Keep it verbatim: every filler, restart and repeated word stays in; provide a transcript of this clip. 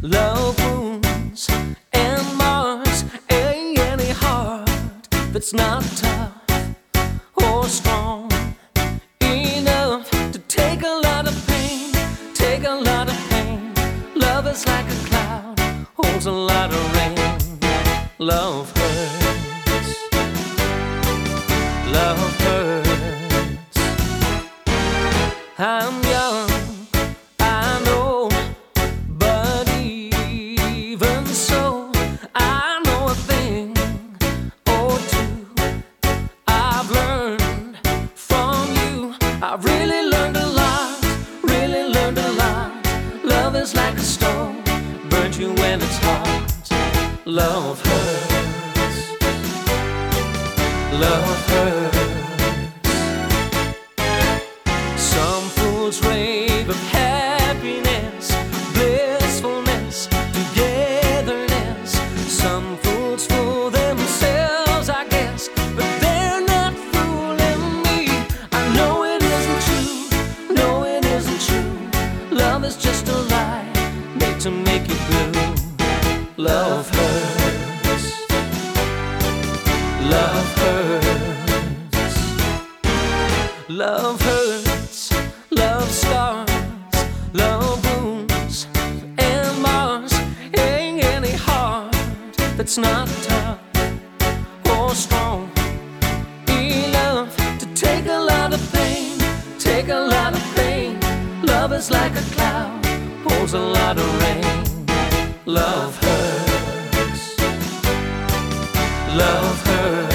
Love wounds and Mars ain't any heart that's not tough or strong enough to take a lot of pain, take a lot of pain. Love is like a cloud, holds a lot of rain. Love hurts, love hurts. I'm young, I know, but even so, I know a thing or two. I've learned from you, I've really learned a lot, really learned a lot. Love is like a stone, burns you when it's hot. Love hurts, love hurts. Some fools rave of happiness, blissfulness, togetherness. Some fools fool themselves, I guess, but they're not fooling me. I know it isn't true, no it isn't true. Love is just a lie made to make you blue. Love hurts, love hurts. Love hurts, love scars, love wounds and Mars ain't any heart that's not tough or strong enough to take a lot of pain, take a lot of pain. Love is like a cloud, holds a lot of rain. Love hurts, love hurts.